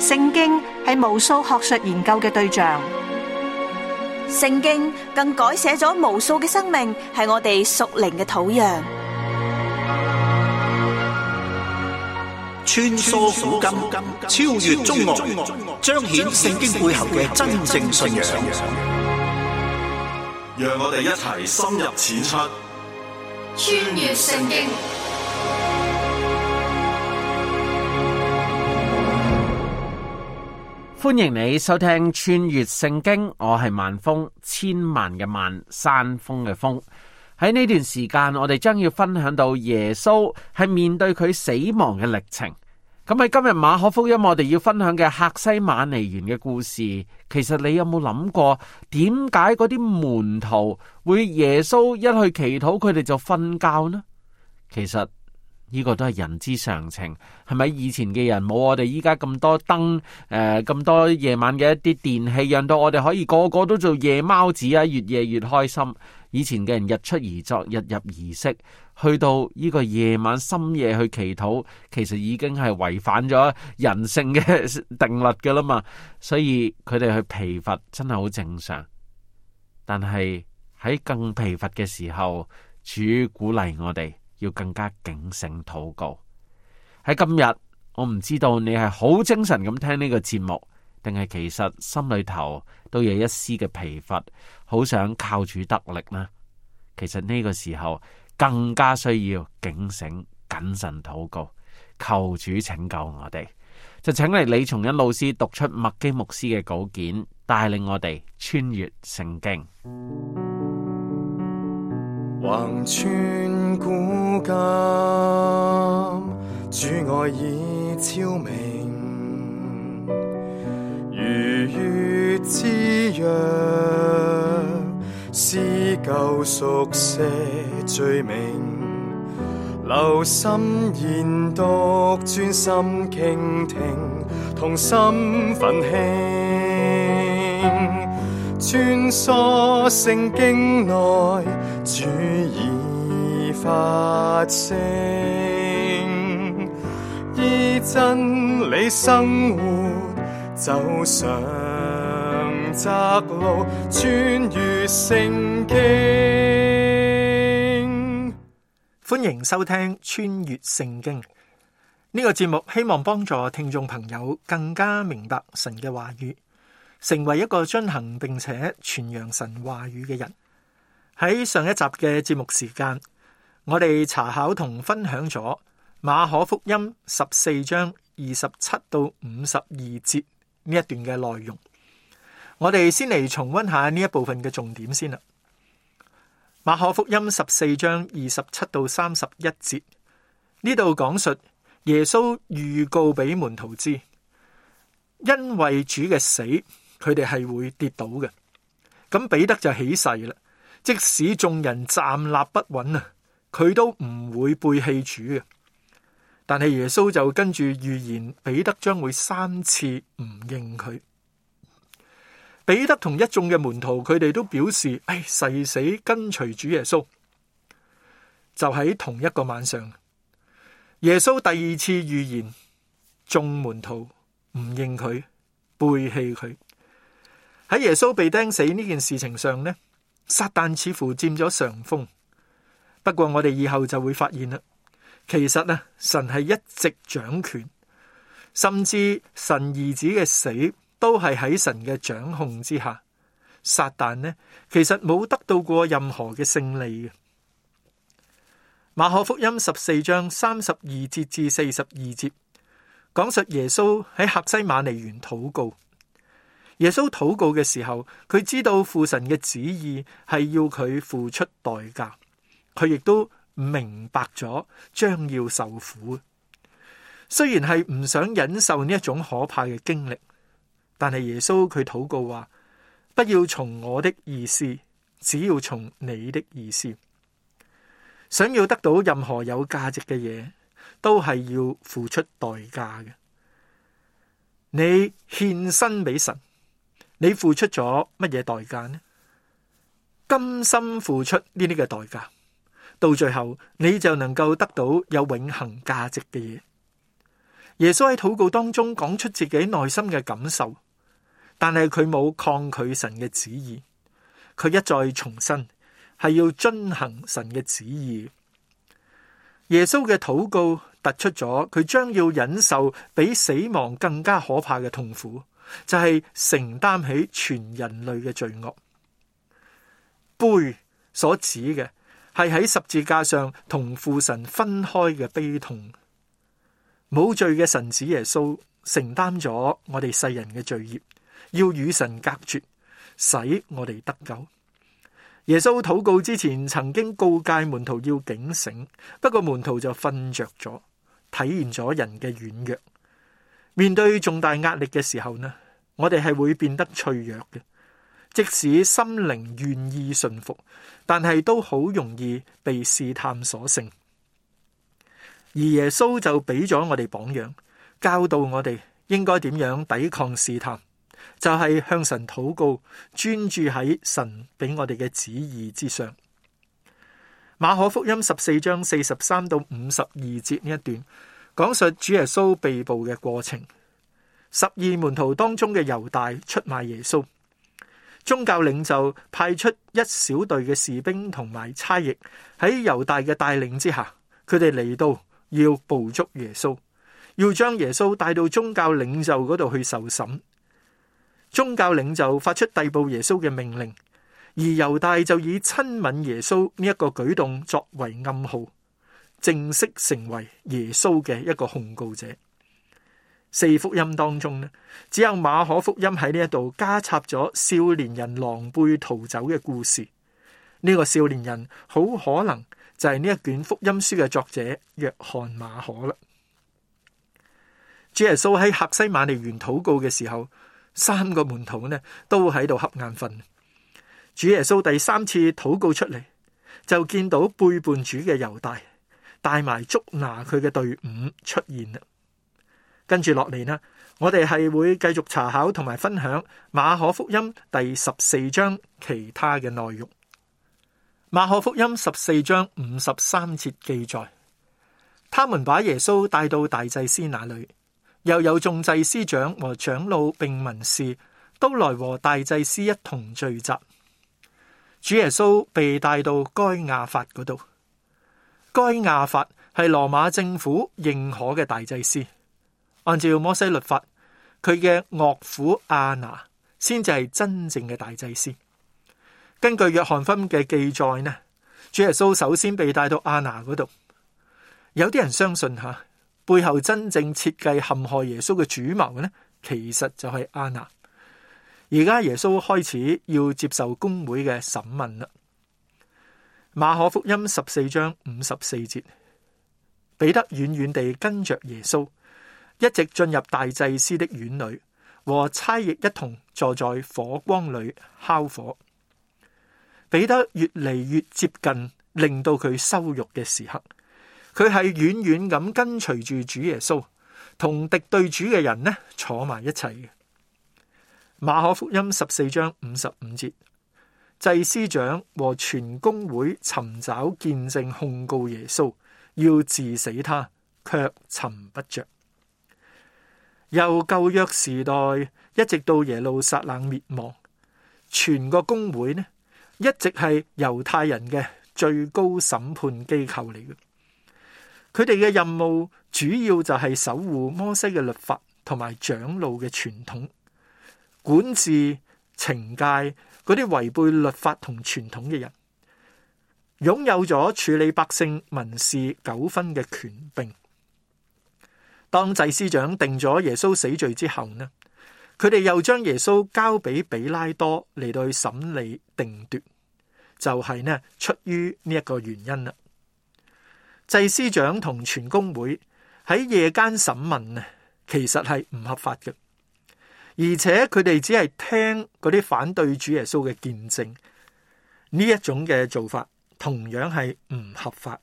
聖經係無數學術研究嘅對象， 聖經更改寫咗無數嘅生命，係我哋屬靈嘅土壤。 穿梭古今，超越中外，彰顯聖經背後嘅真正信仰。 讓我哋一齊深入淺出， 穿越聖經。 歡迎你收聽穿越聖經，我係萬峰，千萬嘅萬，山峰嘅峰。喺呢段時間，我哋將要分享到耶穌係面對佢死亡嘅歷程。咁喺今日馬可福音，我哋要分享嘅客西馬尼園嘅故事，其實你有冇諗過，點解嗰啲門徒會耶穌一去祈禱，佢哋就瞓覺呢？其實呢個都係人之常情，係咪？以前嘅人冇我哋依家咁多燈，咁多夜晚嘅一啲電器，讓到我哋可以個個都做夜貓子啊，越夜越開心。以前嘅人日出而作，日入而息，去到呢個夜晚深夜去祈禱，其實已經係違反咗人性嘅定律噶啦嘛。所以佢哋去疲乏真係好正常。但係喺更疲乏嘅時候，主鼓勵我哋要更加警醒禱告。喺今日，我唔知道你係好精神咁聽呢個節目，定係其實心裏頭都有一絲嘅疲乏，好想靠主得力呢？其實呢個時候更加需要警醒謹慎禱告，求主拯救我哋。就請嚟李松恩老師讀出麥基牧師嘅稿件，帶領我哋穿越聖經。 橫穿古今，主愛已昭明，如月之約，撕舊贖些罪名，留心研讀，專心傾聽，同心奮興，穿梭聖經內，主已發聲，依真理生活，走上窄路，穿越聖經。 歡迎收聽穿越聖經呢個節目，希望幫助聽眾朋友更加明白神嘅話語，成為一個遵行並且傳揚神話語嘅人。喺上一集嘅節目時間，我哋查考同分享咗馬可福音14章27到52節呢一段嘅內容。我哋先嚟重溫下呢一部分嘅重點先啦。馬可福音14章27到31節，呢度講述耶穌預告俾門徒知，因為主嘅死，佢哋係會跌倒嘅。咁彼得就起誓啦，即使眾人站立不穩啊，佢都唔會背棄主嘅。但係耶穌就跟住預言，彼得將會3次唔認佢。彼得同一眾嘅門徒，佢哋都表示誓死跟隨主耶穌。就喺同一個晚上，耶穌第2次預言，眾門徒唔認佢，背棄佢。喺耶穌被釘死呢件事情上呢，撒旦似乎佔咗上風。不過我哋以後就會發現啦，其實啊，神係一直掌權，甚至神兒子嘅死都係喺神嘅掌控之下。撒旦呢，其實冇得到過任何嘅勝利嘅。馬可福音14章32節至42節講述耶穌喺客西馬尼園禱告。耶穌禱告嘅時候，佢知道父神嘅旨意係要佢付出代價，佢亦都明白咗將要受苦。雖然係唔想忍受呢一種可怕嘅經歷，但係耶穌佢禱告話：不要從我的意思，只要從你的意思。想要得到任何有價值嘅嘢，都係要付出代價嘅。你獻身俾神，你付出咗乜嘢代價呢？甘心付出呢啲嘅代價，到最後你就能夠得到有永恆價值嘅嘢。 耶穌喺禱告當中講出自己內心嘅感受，但係佢冇抗拒神嘅旨意，佢一再重申係要遵行神嘅旨意。耶穌嘅禱告突出咗佢將要忍受比死亡更加可怕嘅痛苦，就係承擔起全人類嘅罪惡。杯所指嘅係喺十字架上同父神分開嘅悲痛。冇罪嘅神子耶穌承擔咗我哋世人嘅罪孽，要與神隔絕，使我哋得救。耶穌禱告之前曾經告誡門徒要警醒，不過門徒就瞓着咗，體現咗人嘅軟弱。面對重大壓力嘅時候呢，我哋係會變得脆弱嘅，即使心靈願意順服，但係都好容易被試探所勝。而耶穌就俾咗我哋榜樣，教導我哋應該點樣抵抗試探，就係向神禱告，專注喺神俾我哋嘅旨意之上。馬可福音14章43到52節呢一段，講述主耶穌被捕嘅過程。12門徒當中嘅猶大出賣耶穌，宗教領袖派出一小隊嘅士兵同埋差役，喺猶大嘅帶領之下，佢哋嚟到要捕捉耶穌，要將耶穌帶到宗教領袖嗰度去受審。宗教領袖發出逮捕耶穌嘅命令，而猶大就以親吻耶穌呢一個舉動作為暗號，正式成為耶穌嘅一個控告者。四福音當中呢，只有馬可福音喺呢一度加插咗少年人狼狽逃走嘅故事。呢個少年人好可能就係呢一卷福音書嘅作者約翰馬可啦。主耶穌喺客西馬尼園禱告嘅時候，3個門徒呢都喺度瞌眼瞓。主耶穌第3次禱告出嚟，就見到背叛主嘅猶大帶埋捉拿佢嘅隊伍出現啦。跟住落嚟呢，我哋係會繼續查考同埋分享馬可福音第14章其他嘅內容。馬可福音14章53節記載，他們把耶穌帶到大祭司那裏，又有眾祭司長和長老並文士都來和大祭司一同聚集。主耶穌被帶到該亞法嗰度，該亞法係羅馬政府認可嘅大祭司。按照摩西律法，佢嘅岳父亞拿先至係真正嘅大祭司。根據約翰福音嘅記載呢，主耶穌首先被帶到亞拿嗰度。有啲人相信背後真正設計陷害耶穌嘅主謀呢，其實就係亞拿。而家耶穌開始要接受公會嘅審問啦。馬可福音14章54節，彼得遠遠地跟着耶穌，一直進入大祭司的院裏，和差役一同坐在火光裏烤火。彼得越嚟越接近令到佢羞辱嘅時刻，佢係遠遠咁跟隨住主耶穌，同敵對主嘅人呢坐埋一齊嘅。馬可福音14章55節，祭司長和全公會尋找見證控告耶穌，要治死他，卻尋不着。由舊約時代一直到耶路撒冷滅亡，全個公會呢一直係猶太人嘅最高審判機構嚟嘅。佢哋嘅任務主要就係守護摩西嘅律法同埋長老嘅傳統，管治懲戒嗰啲違背律法同傳統嘅人，擁有咗處理百姓民事糾紛嘅權柄。當祭司長定咗耶穌死罪之後呢，佢哋又將耶穌交俾比拉多嚟到去審理定奪，就係呢出於呢一個原因啦。祭司長同全公會喺夜間審問其實係唔合法嘅，而且佢哋只係聽嗰啲反對主耶穌嘅見證，呢一種嘅做法同樣係唔合法。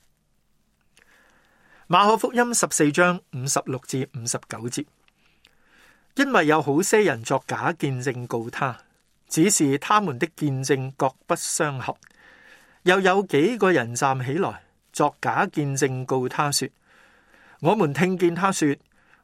馬可福音14章56至59節，因為有好些人作假見證告他，只是他們的見證各不相合。又有幾個人站起來作假見證告他說，我們聽見他說，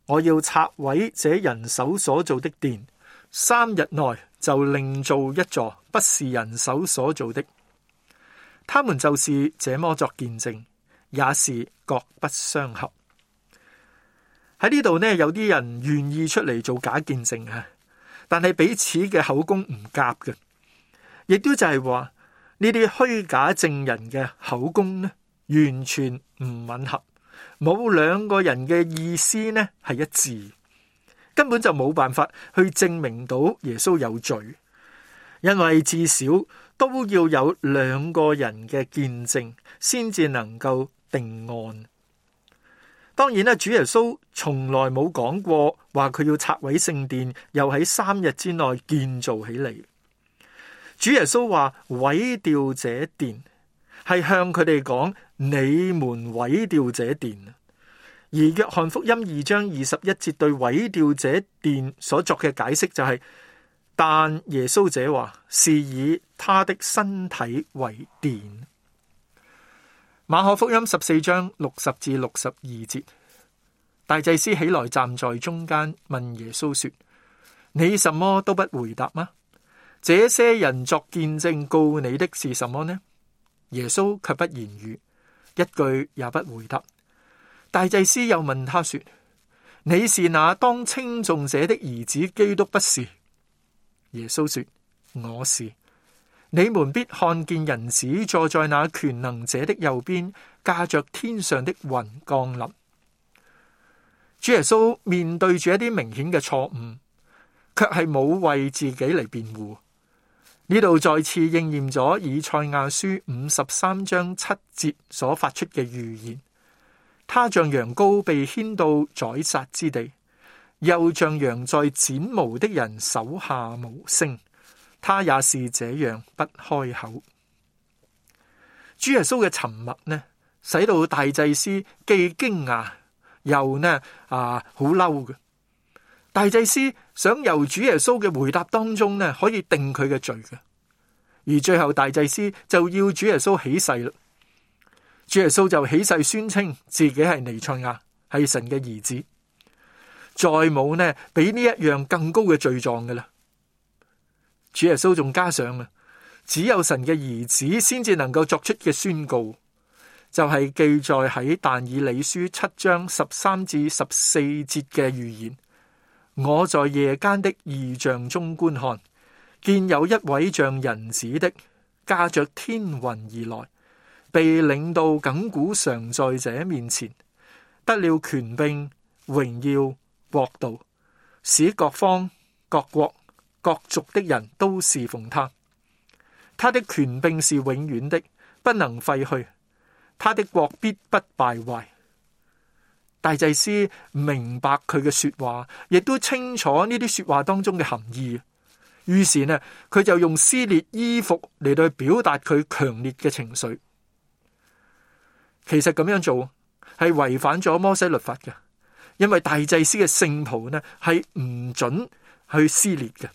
我要拆毀這人手所造的殿，3日內就另造一座，不是人手所造的。他們就是這麼作見證，也是各不相合。喺呢度呢，有啲人願意出嚟做假見證啊，但係彼此嘅口供唔夾嘅，亦都就係話呢啲虛假證人嘅口供呢，完全唔吻合，冇兩個人嘅意思呢係一致，根本就冇辦法去證明到耶穌有罪，因為至少都要有兩個人嘅見證先至能夠定案。當然啦，主耶穌從來冇講過話佢要拆毀聖殿，又喺3日之內建造起嚟。主耶穌話毀掉這殿，係向佢哋講你們毀掉這殿。而約翰福音2章21節對毀掉這殿所作嘅解釋就係、是，但耶穌這話是以他的身體為殿。馬可福音14章60至62節，大祭司起來站在中間，問耶穌說：你什麼都不回答嗎？這些人作見證告你的是什麼呢？耶穌卻不言語，一句也不回答。大祭司又問他說：你是那當稱頌者的兒子基督不是？耶穌說：我是。你們必看見人子坐在那權能者的右邊，駕着天上的雲降臨。主耶穌面對住一啲明顯嘅錯誤，卻係冇為自己嚟辯護。呢度再次應驗咗以賽亞書53章7節所發出嘅預言。他像羊羔被牽到宰殺之地，又像羊在剪毛的人手下無聲。他也是這樣不開口。主耶穌嘅沉默呢，使到大祭司既驚訝又好嬲嘅。大祭司想由主耶穌嘅回答當中呢，可以定佢嘅罪嘅，而最後大祭司就要主耶穌起誓啦。主耶穌就起誓宣稱自己係彌賽亞，係神嘅兒子，再冇呢比呢一樣更高嘅罪狀嘅啦。主耶穌仲加上只有神嘅兒子先至能夠作出嘅宣告，就係記載喺但以理書7章13至14節嘅預言。我在夜間的異象中觀看，見有一位像人子的駕着天雲而來，被領到亙古常在者面前，得了權柄、榮耀、國度，使各方、各國、各族的人都侍奉他。他的權柄是永遠的，不能廢去，他的國必不敗壞。大祭司明白佢嘅說話，亦都清楚呢啲說話當中嘅含義。於是呢，佢就用撕裂衣服嚟到表達佢強烈嘅情緒。其實咁樣做係違反咗摩西律法嘅，因為大祭司嘅聖袍呢係唔准去撕裂嘅。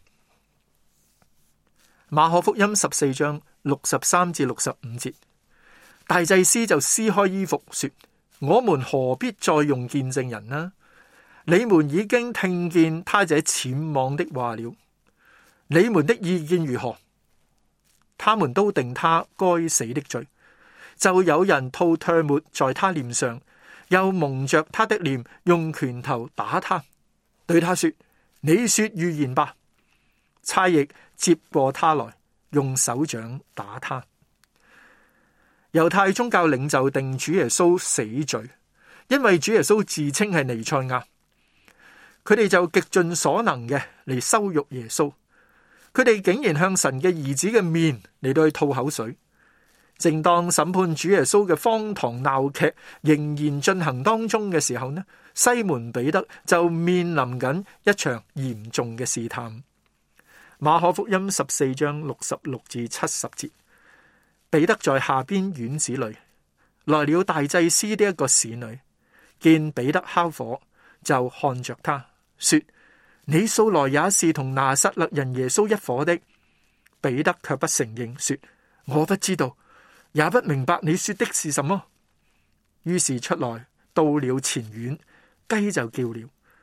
馬可福音14章63至65節，大祭司就撕開衣服說：我們何必再用見證人呢？你們已經聽見他這僭妄的話了，你們的意見如何？他們都定他該死的罪，就有人吐唾沫在他臉上，又蒙着他的臉，用拳頭打他，對他說：你說預言吧。差役接過他來，用手掌打他。猶太宗教領袖定主耶穌死罪，因為主耶穌自稱係彌賽亞。佢哋就極盡所能嘅嚟羞辱耶穌。佢哋竟然向神嘅兒子嘅面嚟到去吐口水。正當審判主耶穌嘅荒唐鬧劇仍然進行當中嘅時候呢，西門彼得就面臨緊一場嚴重嘅試探。馬可福音14章66至70節，彼得在下邊院子裏，來了大祭司的一個使女，見彼得烤火，就看着他說：你素來也是同拿撒勒人耶穌一伙的。彼得卻不承認，說：我不知道，也不明白你說的是什麼。於是出來到了前院，雞就叫了。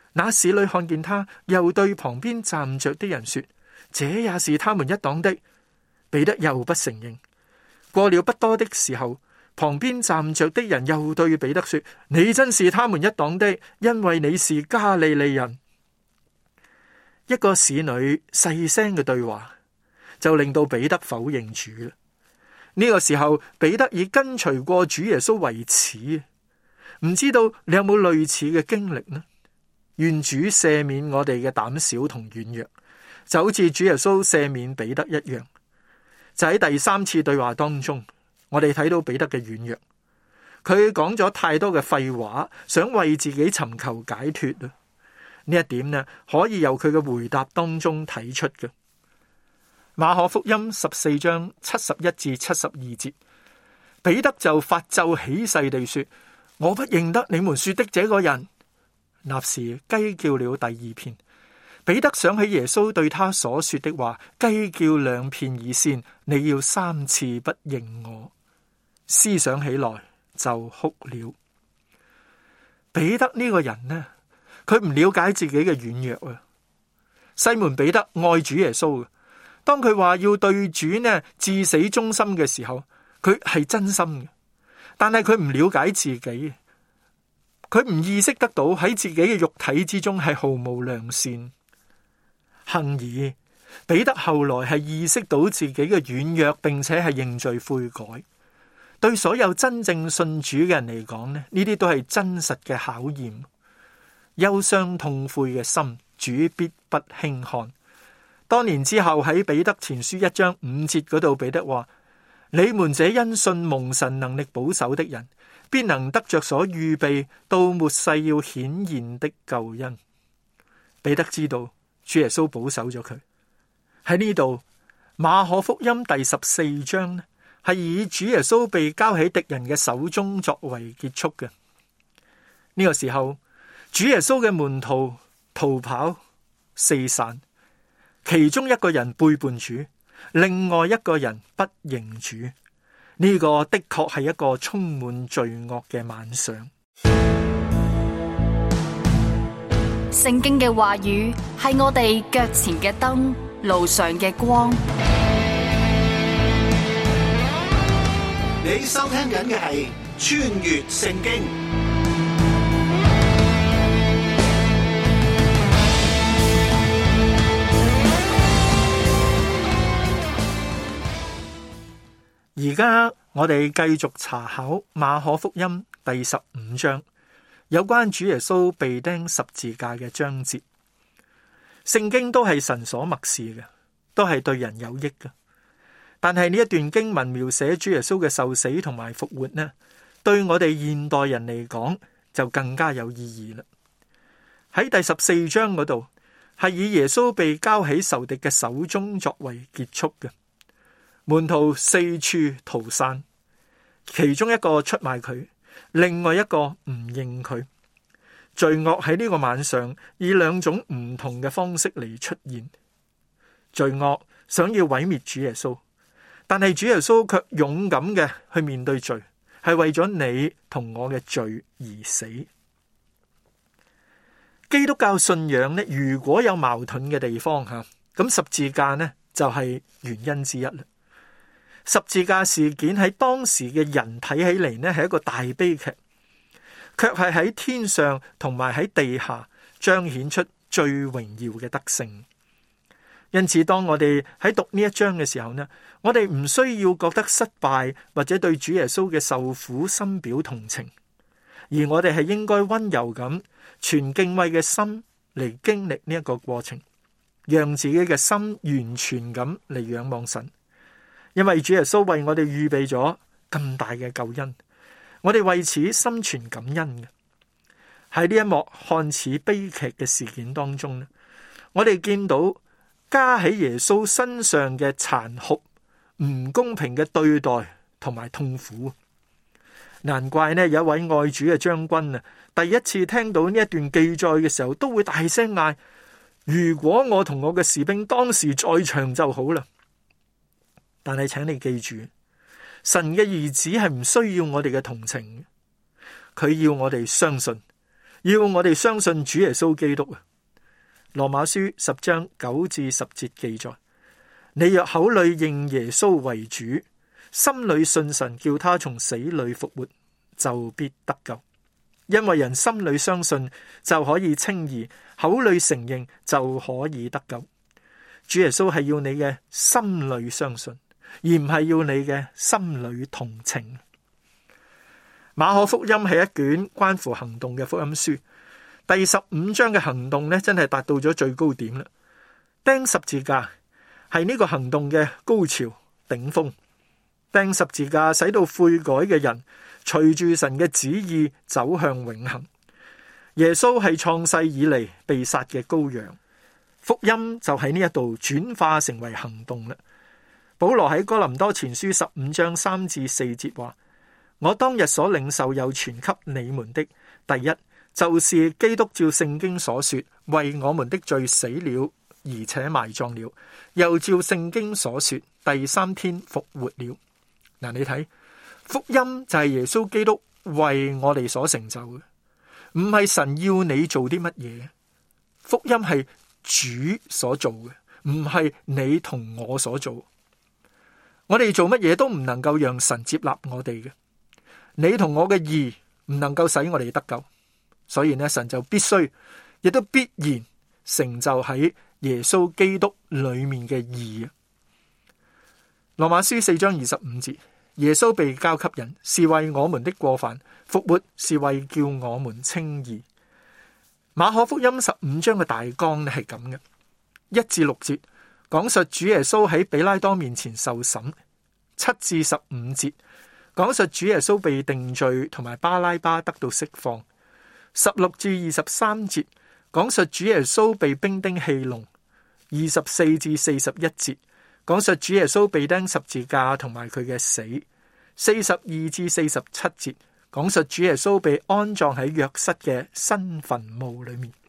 那使女看見他，又對旁邊站着的人說：這也是他們一黨的。彼得又不承認。過了不多的時候，旁邊站着的人又對彼得說：你真是他們一黨的，因為你是加利利人。一個使女細聲嘅對話，就令到彼得否認主啦。呢個時候，彼得以跟隨過主耶穌為恥。唔知道你有冇類似嘅經歷呢？願主赦免我哋嘅膽小同軟弱，就好似主耶穌赦免彼得一樣。就喺第三次對話當中，我哋睇到彼得嘅軟弱，佢講咗太多嘅廢話，想為自己尋求解脫啊！呢一點呢，可以由佢嘅回答當中睇出嘅。馬可福音14章71至72節，彼得就發咒起誓地說：我不認得你們說的這個人。立時雞叫了第二遍。彼得想起耶穌對他所說的話：雞叫兩遍以先，你要3次不認我。思想起來就哭了。彼得呢個人呢，佢唔了解自己嘅軟弱啊。西門彼得愛主耶穌嘅，當佢話要對主呢至死忠心嘅時候，佢係真心嘅，但係佢唔了解自己，佢唔意識得到喺自己嘅肉體之中係毫無良善。幸而彼得後來係意識到自己嘅軟弱，並且係認罪悔改。對所有真正信主嘅人嚟講呢，呢啲都係真實嘅考驗。憂傷痛悔嘅心，主必不輕看。多年之後喺彼得前書1章5節嗰度，彼得話：你們這因信蒙神能力保守的人，必能得着所預備到末世要顯現的救恩。彼得知道主耶穌保守咗佢。喺呢度，馬可福音第14章呢，係以主耶穌被交喺敵人嘅手中作為結束嘅。呢個時候，主耶穌嘅門徒逃跑四散，其中一個人背叛主，另外一個人不認主。呢個的確係一個充滿罪惡嘅晚上。 聖經嘅話語係我哋腳前嘅燈，路上嘅光。 你收聽緊嘅係穿越聖經。 而家我哋繼續查考馬可福音第15章，有關主耶穌被釘十字架嘅章節。聖經都係神所默示嘅，都係對人有益嘅。但係呢一段經文描寫主耶穌嘅受死同埋復活呢，對我哋現代人嚟講就更加有意義啦。喺第14章嗰度，係以耶穌被交喺仇敵嘅手中作為結束嘅。門徒四處逃散，其中一個出賣佢，另外一個唔認佢。罪惡喺呢個晚上以兩種唔同嘅方式嚟出現。罪惡想要毀滅主耶穌，但係主耶穌卻勇敢嘅去面對罪，係為咗你同我嘅罪而死。基督教信仰呢，如果有矛盾嘅地方吓，咁十字架呢就係原因之一啦。十字架事件喺當時嘅人睇起嚟呢係一個大悲劇，卻係喺天上同埋喺地下彰顯出最榮耀嘅德性。因此當我哋喺讀呢一章嘅時候呢，我哋唔需要覺得失敗或者對主耶穌嘅受苦深表同情，而我哋係應該溫柔咁全敬畏嘅心嚟經歷呢一個過程，讓自己嘅心完全咁嚟仰望神。因為主耶穌為我哋預備咗咁大嘅救恩，我哋為此心存感恩嘅。喺呢一幕看似悲劇嘅事件當中呢，我哋見到加喺耶穌身上嘅殘酷、唔公平嘅對待同埋痛苦。難怪呢有一位愛主嘅將軍啊，第一次聽到呢一段記載嘅時候，都會大聲嗌：如果我同我嘅士兵當時在場就好啦。但係請你記住，神嘅兒子係唔需要我哋嘅同情，佢要我哋相信要我哋相信主耶穌基督啊。羅馬書10章9至10節記載：你若口裏認耶穌為主，心裏信神叫他從死裏復活，就必得救。因為人心裏相信就可以稱義，口裏承認就可以得救。主耶穌係要你嘅心裏相信，而唔係要你嘅心裏同情。馬可福音係一卷關乎行動嘅福音書，第15章嘅行動呢，真係達到咗最高點啦。釘十字架係呢個行動嘅高潮頂峰，釘十字架使到悔改嘅人隨住神嘅旨意走向永恆。耶穌係創世以嚟被殺嘅羔羊，福音就喺呢一度轉化成為行動啦。保羅喺哥林多前書15章3至4節話：我當日所領受又傳給你們的，第一就是基督照聖經所說，為我們的罪死了，而且埋葬了，又照聖經所說，第3天復活了。嗱，你睇。福音就係耶穌基督為我哋所成就嘅，唔係神要你做啲乜嘢。福音係主所做嘅，唔係你同我所做。我哋做乜嘢都唔能夠讓神接納我哋嘅。你同我嘅義唔能夠使我哋得救，所以呢，神就必須亦都必然成就喺耶穌基督裏面嘅義。羅馬書4章25節。耶穌被交給人，是為我們的過犯；復活是為叫我們稱義。馬可福音15章嘅大綱咧係咁嘅，1至6節講述主耶穌喺比拉多面前受審；7至15節講述主耶穌被定罪同埋巴拉巴得到釋放；16至23節講述主耶穌被兵丁戲弄；24至41節講述主耶穌被釘十字架同埋佢嘅死；42至47節講述主耶穌被安葬喺約瑟嘅新墳墓裏面。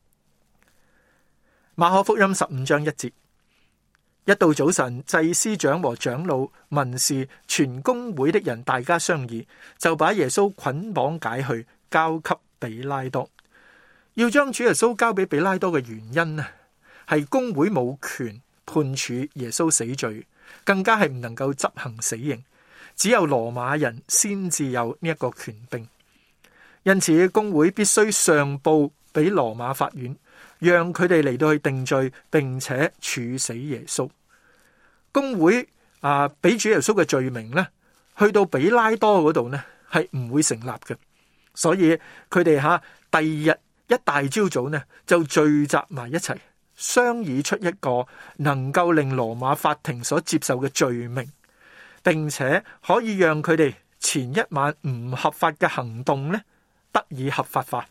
馬可福音15章1節，一到早晨，祭司長和長老、文士、全公會的人大家商議，就把耶穌捆綁解去，交給比拉多。要將主耶穌交俾比拉多嘅原因呢，係公會冇權判處耶穌死罪，更加係唔能夠執行死刑，只有羅馬人先至有呢一個權柄。因此公會必須上報俾羅馬法院，讓佢哋嚟到去定罪，並且處死耶穌。公會俾主耶穌嘅罪名呢，去到比拉多嗰度呢，係唔會成立嘅。所以佢哋第二日一大朝早呢，就聚集埋一齊，商議出一個能夠令羅馬法庭所接受嘅罪名，並且可以讓佢哋前一晚唔合法嘅行動呢，得以合法化。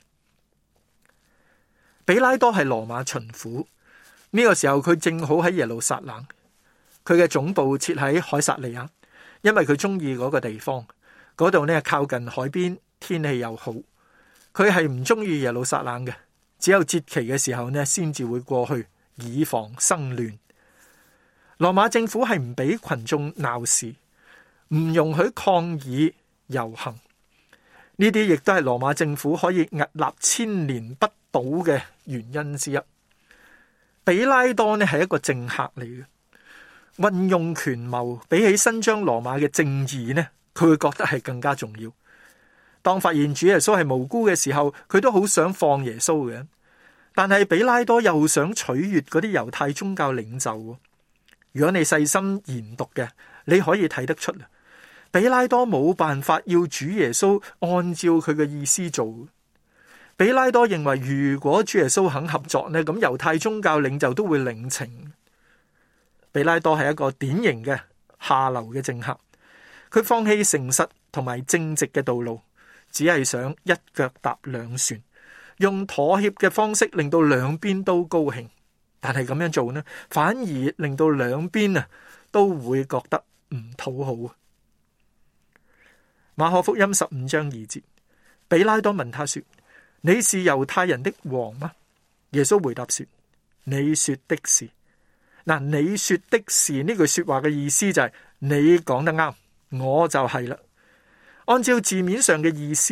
比拉多係羅馬巡撫，呢個時候佢正好喺耶路撒冷，佢嘅總部設喺凱撒利亞，因為佢中意嗰個地方，嗰度呢靠近海邊，天氣又好。佢係唔中意耶路撒冷嘅，只有節期嘅時候呢先至會過去，以防生亂。羅馬政府係唔俾群眾鬧事，唔容許抗議遊行，呢啲亦都係羅馬政府可以屹立千年不倒嘅原因之一。比拉多呢係一個政客嚟嘅，運用權謀比起伸張羅馬嘅正義呢，佢會覺得係更加重要。當發現主耶穌係無辜嘅時候，佢都好想放耶穌嘅，但係比拉多又想取悅嗰啲猶太宗教領袖。如果你細心研讀嘅，你可以睇得出，比拉多冇辦法要主耶穌按照佢嘅意思做。比拉多認為，如果主耶穌肯合作呢，咁猶太宗教領袖都會領情。比拉多係一個典型嘅下流嘅政客，佢放棄誠實同埋正直嘅道路，只係想一腳踏兩船，用妥協嘅方式令到兩邊都高興。但係咁樣做呢，反而令到兩邊都會覺得唔討好。馬可福音15章2節，比拉多問他說：你是猶太人的王嗎？耶穌回答說：你說的是。嗱，你說的是呢句說話嘅意思就係你講得啱，我就係啦。按照字面上嘅意思，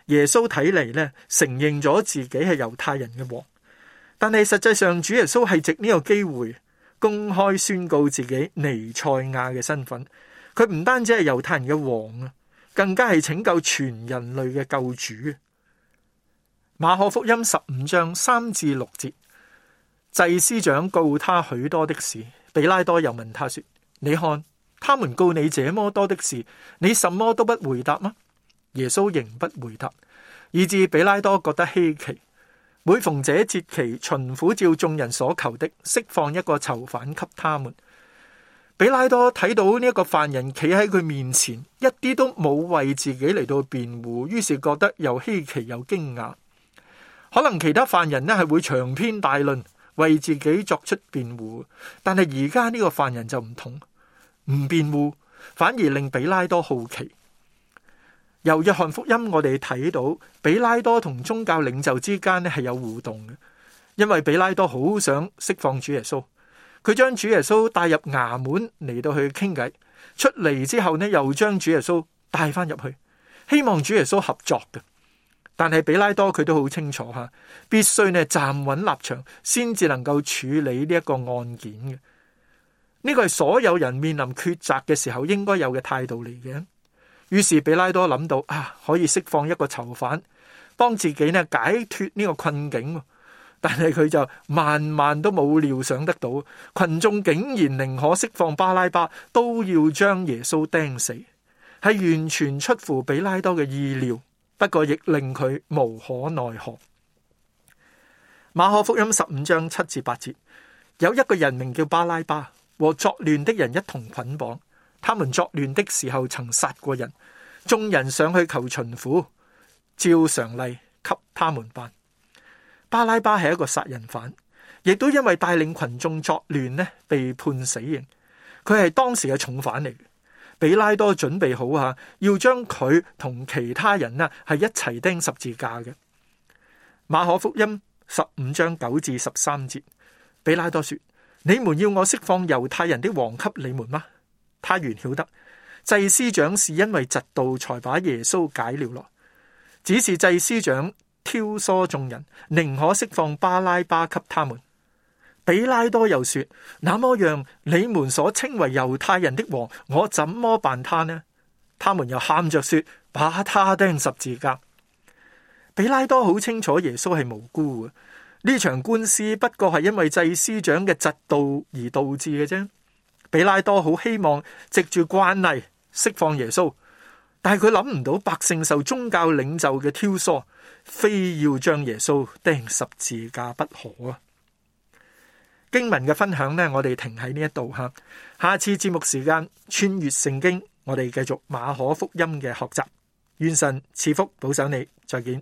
耶穌睇嚟呢，承認咗自己係猶太人嘅王，但係實際上主耶穌係藉呢個機會公開宣告自己彌賽亞嘅身份。佢唔單止係猶太人嘅王啊，更加係拯救全人類嘅救主。馬可福音15章3至6節，祭司長告他許多的事，比拉多又問他說：你看，他們告你這麼多的事，你什麼都不回答嗎？耶穌仍不回答，以致比拉多覺得稀奇。每逢這節期，巡撫照眾人所求的，釋放一個囚犯給他們。比拉多睇到呢一個犯人企喺佢面前，一啲都冇為自己嚟到辯護，於是覺得又稀奇又驚訝。可能其他犯人呢係會長篇大論為自己作出辯護，但係而家呢個犯人就唔同，唔辯護，反而令比拉多好奇。由約翰福音我哋睇到比拉多同宗教領袖之間呢係有互動嘅，因為比拉多好想釋放主耶穌，佢將主耶穌帶入衙門嚟到去傾偈，出嚟之後呢又將主耶穌帶翻入去，希望主耶穌合作嘅。但係比拉多佢都好清楚吓，必須呢站穩立場，先至能夠處理呢一個案件嘅。呢個係所有人面臨抉擇嘅時候應該有嘅態度嚟嘅。於是比拉多諗到可以釋放一個囚犯，幫自己呢解脫呢個困境。但係佢就萬萬都冇料想得到，群眾竟然寧可釋放巴拉巴，都要將耶穌釘死，係完全出乎比拉多嘅意料。不過亦令佢無可奈何。馬可福音15章7至8節，有一個人名叫巴拉巴，和作亂的人一同捆綁。他們作亂的時候曾殺過人，眾人上去求巡撫，照常例給他們辦。巴拉巴係一個殺人犯，亦都因為帶領群眾作亂呢，被判死刑。佢係當時嘅重犯嚟。比拉多準備好要將佢同其他人呢係一齊釘十字架嘅。馬可福音15章9至13節，比拉多說：你們要我釋放猶太人的王給你們嗎？他原曉得祭司長是因為嫉妒才把耶穌解了來，只是祭司長挑唆眾人，寧可釋放巴拉巴給他們。比拉多又說：那麼樣，你們所稱為猶太人的王，我怎麼辦他呢？他們又喊着說：把他釘十字架。比拉多好清楚耶穌係無辜嘅，呢場官司不過係因為祭司長嘅嫉妒而導致嘅啫。比拉多好希望藉住慣例釋放耶穌，但係佢諗唔到百姓受宗教領袖嘅挑唆，非要將耶穌釘十字架不可啊！經文嘅分享呢，我哋停喺呢一度吓。下次節目時間穿越聖經，我哋繼續馬可福音嘅學習。願神賜福保守你，再見。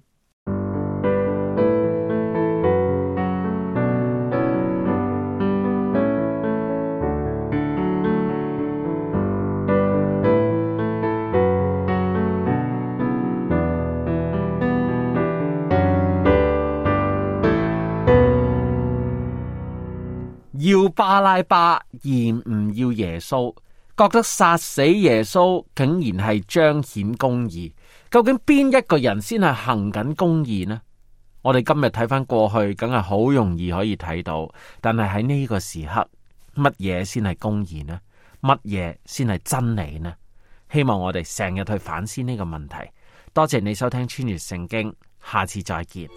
要巴拉巴而唔要耶穌，覺得殺死耶穌竟然係彰顯公義。究竟邊一個人先係行緊公義呢？我哋今日睇翻過去，梗係好容易可以睇到。但係喺呢個時刻，乜嘢先係公義呢？乜嘢先係真理呢？希望我哋成日去反思呢個問題。多謝你收聽穿越聖經，下次再見。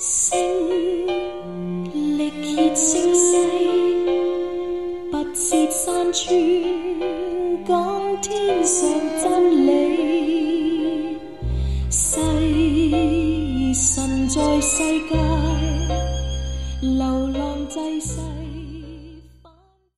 不切山川，講天上真理。世神在世界，流浪濟世。